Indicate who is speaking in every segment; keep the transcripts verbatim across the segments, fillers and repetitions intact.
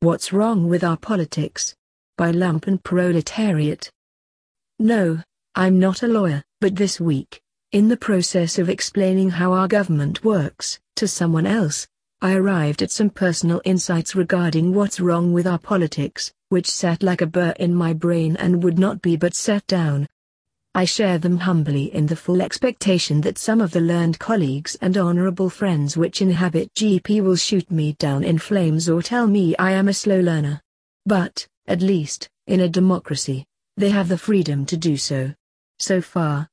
Speaker 1: What's Wrong with Our Politics? By Lumpen Proletariat. No, I'm not a lawyer, but this week, in the process of explaining how our government works to someone else, I arrived at some personal insights regarding what's wrong with our politics, which sat like a burr in my brain and would not be but set down. I share them humbly in the full expectation that some of the learned colleagues and honorable friends which inhabit G P will shoot me down in flames or tell me I am a slow learner. But, at least, in a democracy, they have the freedom to do so. So far,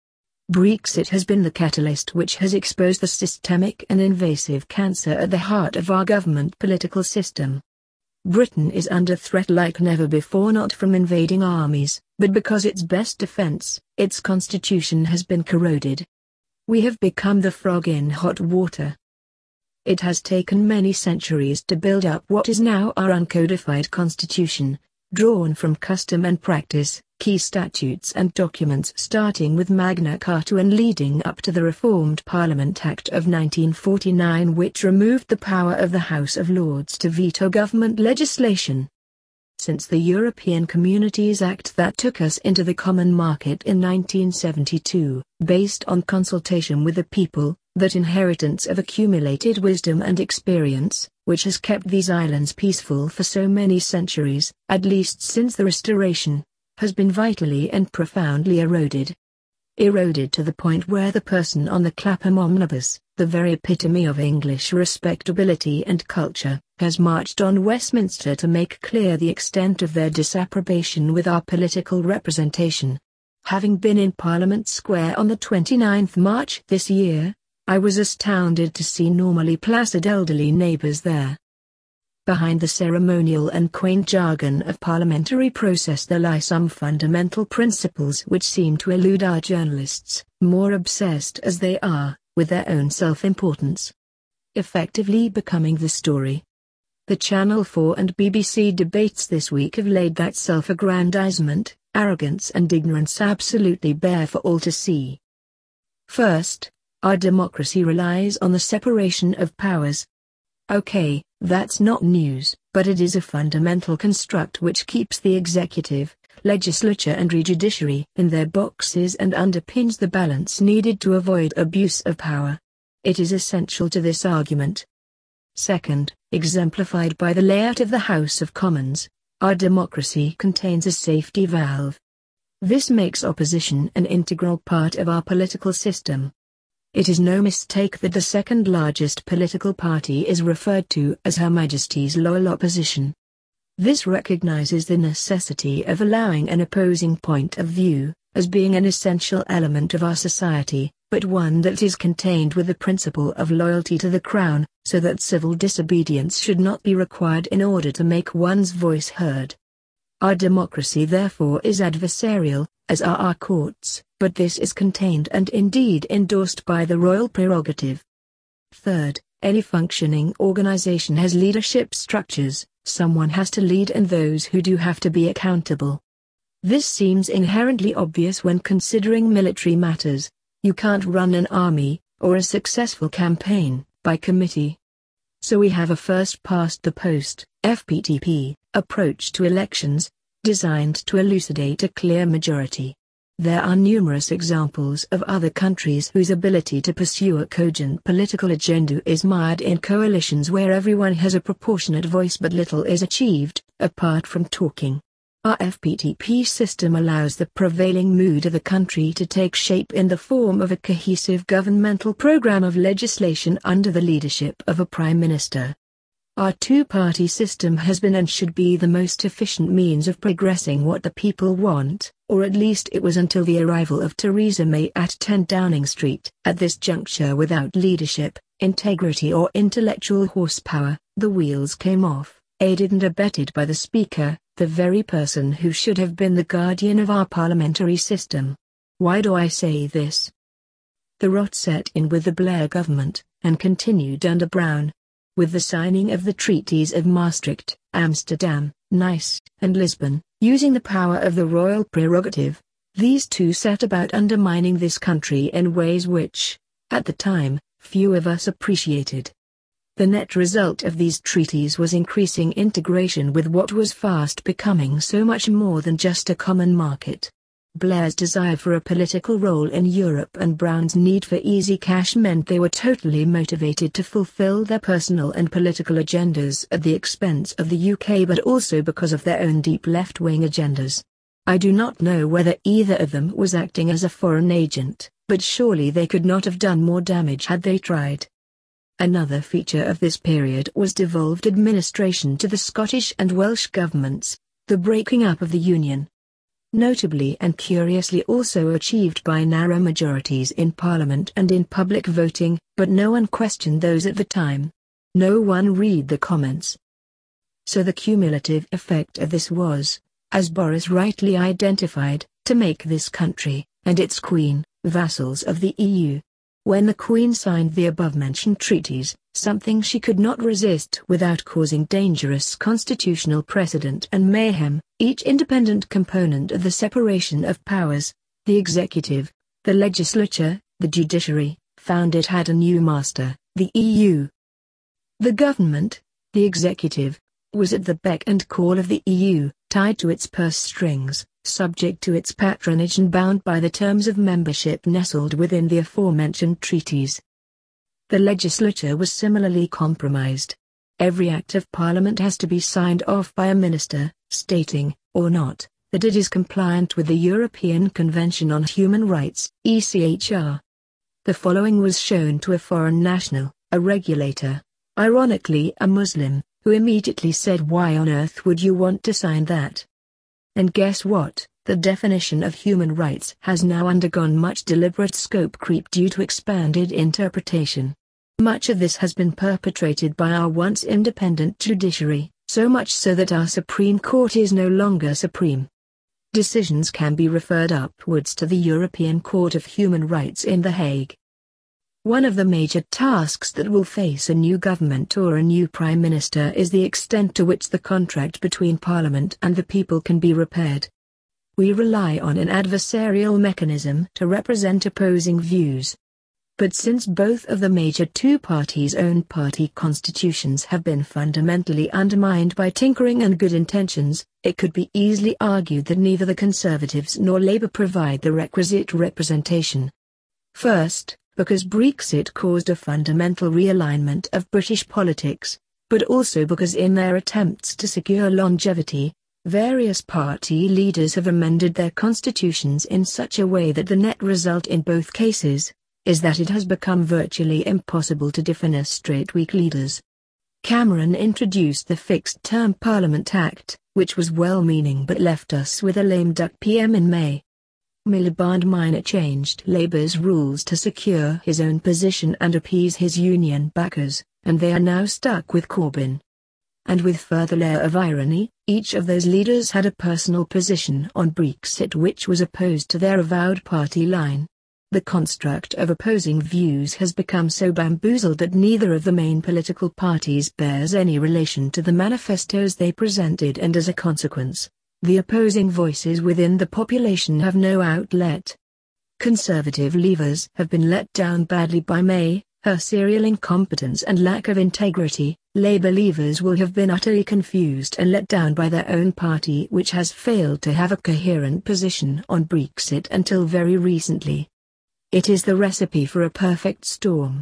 Speaker 1: Brexit has been the catalyst which has exposed the systemic and invasive cancer at the heart of our government political system. Britain is under threat like never before, not from invading armies, but because its best defense, its constitution, has been corroded. We have become the frog in hot water. It has taken many centuries to build up what is now our uncodified constitution, drawn from custom and practice, key statutes and documents starting with Magna Carta and leading up to the Reformed Parliament Act of nineteen forty-nine, which removed the power of the House of Lords to veto government legislation. Since the European Communities Act that took us into the common market in nineteen seventy-two, based on consultation with the people, that inheritance of accumulated wisdom and experience, which has kept these islands peaceful for so many centuries, at least since the Restoration, has been vitally and profoundly eroded. Eroded to the point where the person on the Clapham omnibus, the very epitome of English respectability and culture, has marched on Westminster to make clear the extent of their disapprobation with our political representation. Having been in Parliament Square on the twenty-ninth of March this year, I was astounded to see normally placid elderly neighbours there. Behind the ceremonial and quaint jargon of parliamentary process there lie some fundamental principles which seem to elude our journalists, more obsessed as they are, with their own self-importance. Effectively becoming the story. The Channel four and B B C debates this week have laid that self-aggrandizement, arrogance and ignorance absolutely bare for all to see. First, our democracy relies on the separation of powers. Okay, that's not news, but it is a fundamental construct which keeps the executive, legislature and judiciary in their boxes and underpins the balance needed to avoid abuse of power. It is essential to this argument. Second, exemplified by the layout of the House of Commons, our democracy contains a safety valve. This makes opposition an integral part of our political system. It is no mistake that the second largest political party is referred to as Her Majesty's Loyal Opposition. This recognizes the necessity of allowing an opposing point of view, as being an essential element of our society, but one that is contained with the principle of loyalty to the Crown, so that civil disobedience should not be required in order to make one's voice heard. Our democracy therefore is adversarial, as are our courts, but this is contained and indeed endorsed by the royal prerogative. Third, any functioning organization has leadership structures. Someone has to lead and those who do have to be accountable. This seems inherently obvious when considering military matters. You can't run an army, or a successful campaign, by committee. So we have a first-past-the-post, F P T P, approach to elections, designed to elucidate a clear majority. There are numerous examples of other countries whose ability to pursue a cogent political agenda is mired in coalitions where everyone has a proportionate voice but little is achieved, apart from talking. Our F P T P system allows the prevailing mood of the country to take shape in the form of a cohesive governmental program of legislation under the leadership of a Prime Minister. Our two-party system has been and should be the most efficient means of progressing what the people want, or at least it was until the arrival of Theresa May at ten Downing Street. At this juncture, without leadership, integrity or intellectual horsepower, the wheels came off, aided and abetted by the Speaker, the very person who should have been the guardian of our parliamentary system. Why do I say this? The rot set in with the Blair government, and continued under Brown. With the signing of the treaties of Maastricht, Amsterdam, Nice, and Lisbon, using the power of the royal prerogative, these two set about undermining this country in ways which, at the time, few of us appreciated. The net result of these treaties was increasing integration with what was fast becoming so much more than just a common market. Blair's desire for a political role in Europe and Brown's need for easy cash meant they were totally motivated to fulfill their personal and political agendas at the expense of the U K, but also because of their own deep left-wing agendas. I do not know whether either of them was acting as a foreign agent, but surely they could not have done more damage had they tried. Another feature of this period was devolved administration to the Scottish and Welsh governments, the breaking up of the Union. Notably and curiously also achieved by narrow majorities in Parliament and in public voting, but no one questioned those at the time. No one read the comments. So the cumulative effect of this was, as Boris rightly identified, to make this country, and its Queen, vassals of the E U. When the Queen signed the above-mentioned treaties, something she could not resist without causing dangerous constitutional precedent and mayhem, each independent component of the separation of powers, the executive, the legislature, the judiciary, found it had a new master, the E U. The government, the executive, was at the beck and call of the E U, tied to its purse strings, subject to its patronage and bound by the terms of membership nestled within the aforementioned treaties. The legislature was similarly compromised. Every act of Parliament has to be signed off by a minister, stating, or not, that it is compliant with the European Convention on Human Rights, E C H R. The following was shown to a foreign national, a regulator, ironically a Muslim, who immediately said, "Why on earth would you want to sign that?" And guess what? The definition of human rights has now undergone much deliberate scope creep due to expanded interpretation. Much of this has been perpetrated by our once independent judiciary, so much so that our Supreme Court is no longer supreme. Decisions can be referred upwards to the European Court of Human Rights in The Hague. One of the major tasks that will face a new government or a new prime minister is the extent to which the contract between Parliament and the people can be repaired. We rely on an adversarial mechanism to represent opposing views. But since both of the major two parties' own party constitutions have been fundamentally undermined by tinkering and good intentions, it could be easily argued that neither the Conservatives nor Labour provide the requisite representation. First, because Brexit caused a fundamental realignment of British politics, but also because in their attempts to secure longevity, various party leaders have amended their constitutions in such a way that the net result in both cases is that it has become virtually impossible to defenestrate weak leaders. Cameron introduced the Fixed-Term Parliament Act, which was well-meaning but left us with a lame duck P M in May. Miliband Minor changed Labour's rules to secure his own position and appease his union backers, and they are now stuck with Corbyn. And with further layer of irony, each of those leaders had a personal position on Brexit which was opposed to their avowed party line. The construct of opposing views has become so bamboozled that neither of the main political parties bears any relation to the manifestos they presented, and as a consequence, the opposing voices within the population have no outlet. Conservative leavers have been let down badly by May, her serial incompetence and lack of integrity. Labour leavers will have been utterly confused and let down by their own party, which has failed to have a coherent position on Brexit until very recently. It is the recipe for a perfect storm.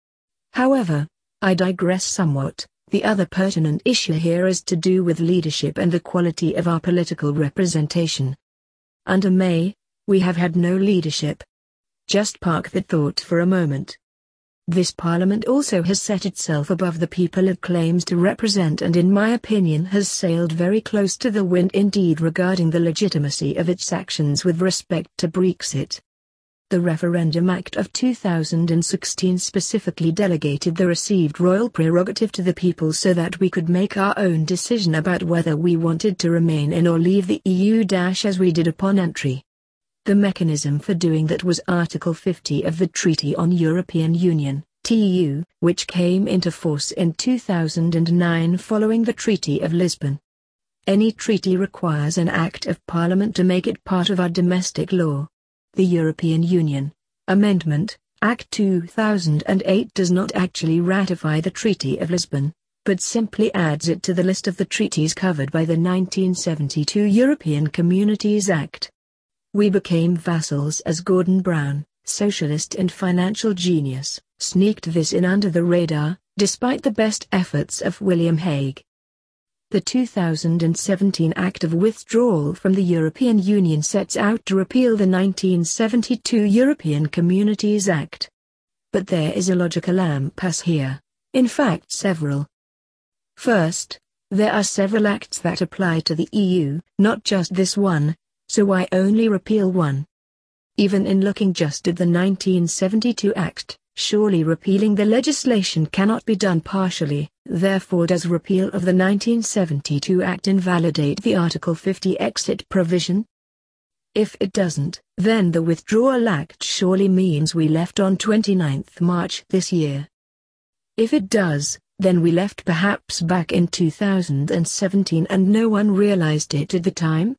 Speaker 1: However, I digress somewhat. The other pertinent issue here is to do with leadership and the quality of our political representation. Under May, we have had no leadership. Just park that thought for a moment. This Parliament also has set itself above the people it claims to represent, and in my opinion has sailed very close to the wind indeed regarding the legitimacy of its actions with respect to Brexit. The Referendum Act of two thousand sixteen specifically delegated the received royal prerogative to the people so that we could make our own decision about whether we wanted to remain in or leave the E U as we did upon entry. The mechanism for doing that was Article fifty of the Treaty on European Union, T U, which came into force in two thousand nine following the Treaty of Lisbon. Any treaty requires an Act of Parliament to make it part of our domestic law. The European Union Amendment Act two thousand eight does not actually ratify the Treaty of Lisbon, but simply adds it to the list of the treaties covered by the nineteen seventy-two European Communities Act. We became vassals as Gordon Brown, socialist and financial genius, sneaked this in under the radar, despite the best efforts of William Hague. The two thousand seventeen Act of Withdrawal from the European Union sets out to repeal the nineteen seventy-two European Communities Act. But there is a logical impasse here, in fact several. First, there are several acts that apply to the E U, not just this one, so why only repeal one? Even in looking just at the nineteen seventy-two Act, surely repealing the legislation cannot be done partially, therefore does repeal of the nineteen seventy-two Act invalidate the Article fifty exit provision? If it doesn't, then the Withdrawal Act surely means we left on twenty-ninth March this year. If it does, then we left perhaps back in two thousand seventeen and no one realized it at the time?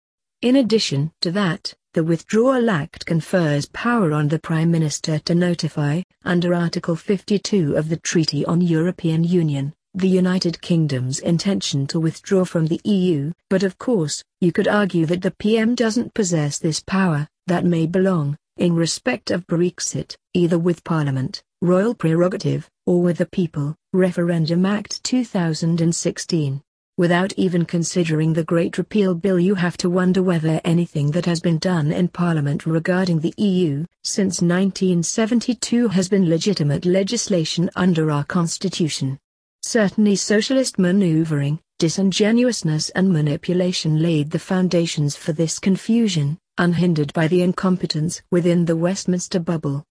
Speaker 1: In addition to that, the Withdrawal Act confers power on the Prime Minister to notify, under Article fifty-two of the Treaty on European Union, the United Kingdom's intention to withdraw from the E U, but of course, you could argue that the P M doesn't possess this power, that may belong, in respect of Brexit, either with Parliament, royal prerogative, or with the people, Referendum Act two thousand sixteen. Without even considering the Great Repeal Bill, you have to wonder whether anything that has been done in Parliament regarding the E U since nineteen seventy-two has been legitimate legislation under our Constitution. Certainly socialist maneuvering, disingenuousness and manipulation laid the foundations for this confusion, unhindered by the incompetence within the Westminster bubble.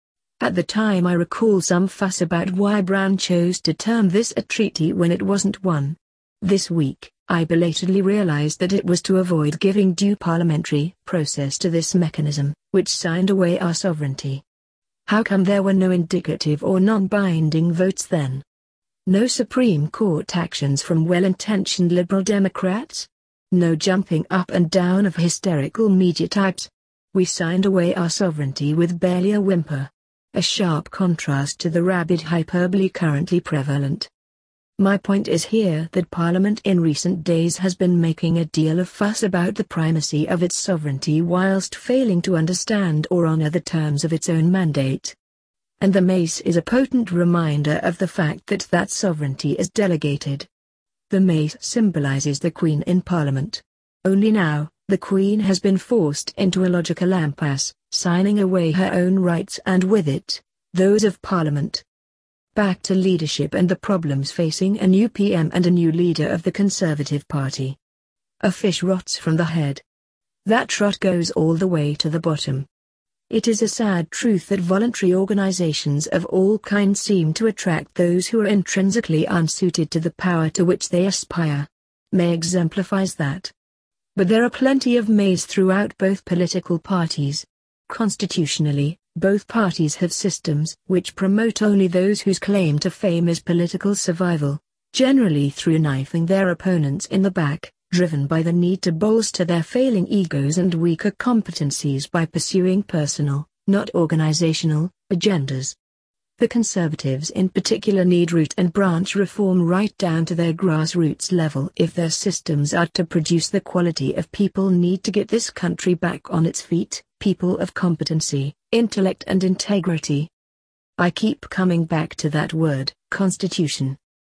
Speaker 1: At the time I recall some fuss about why Brown chose to term this a treaty when it wasn't one. This week, I belatedly realized that it was to avoid giving due parliamentary process to this mechanism, which signed away our sovereignty. How come there were no indicative or non-binding votes then? No Supreme Court actions from well-intentioned Liberal Democrats? No jumping up and down of hysterical media types? We signed away our sovereignty with barely a whimper. A sharp contrast to the rabid hyperbole currently prevalent. My point is here that Parliament in recent days has been making a deal of fuss about the primacy of its sovereignty whilst failing to understand or honour the terms of its own mandate. And the mace is a potent reminder of the fact that that sovereignty is delegated. The mace symbolises the Queen in Parliament. Only now, the Queen has been forced into a logical impasse, signing away her own rights and with it, those of Parliament. Back to leadership and the problems facing a new P M and a new leader of the Conservative Party. A fish rots from the head. That rot goes all the way to the bottom. It is a sad truth that voluntary organizations of all kinds seem to attract those who are intrinsically unsuited to the power to which they aspire. May exemplifies that. But there are plenty of mays throughout both political parties. Constitutionally, both parties have systems which promote only those whose claim to fame is political survival, generally through knifing their opponents in the back, driven by the need to bolster their failing egos and weaker competencies by pursuing personal, not organizational, agendas. The Conservatives in particular need root and branch reform right down to their grassroots level if their systems are to produce the quality of people need to get this country back on its feet, people of competency, intellect and integrity. I keep coming back to that word, constitution.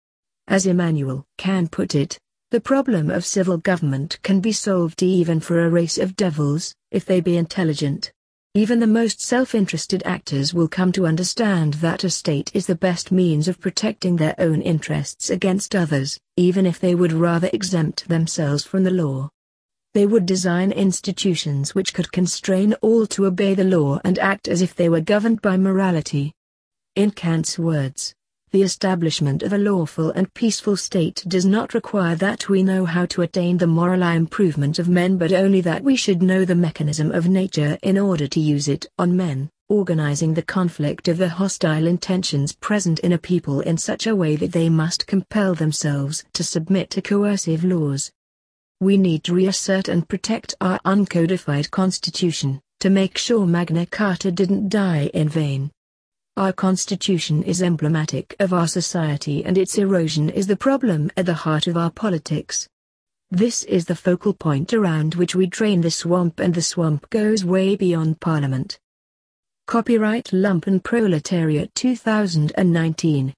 Speaker 1: As Immanuel Kant put it, the problem of civil government can be solved even for a race of devils, if they be intelligent. Even the most self-interested actors will come to understand that a state is the best means of protecting their own interests against others, even if they would rather exempt themselves from the law. They would design institutions which could constrain all to obey the law and act as if they were governed by morality. In Kant's words, the establishment of a lawful and peaceful state does not require that we know how to attain the moral improvement of men but only that we should know the mechanism of nature in order to use it on men, organizing the conflict of the hostile intentions present in a people in such a way that they must compel themselves to submit to coercive laws. We need to reassert and protect our uncodified constitution, to make sure Magna Carta didn't die in vain. Our Constitution is emblematic of our society, and its erosion is the problem at the heart of our politics. This is the focal point around which we drain the swamp, and the swamp goes way beyond Parliament. Copyright Lumpen Proletariat two thousand nineteen.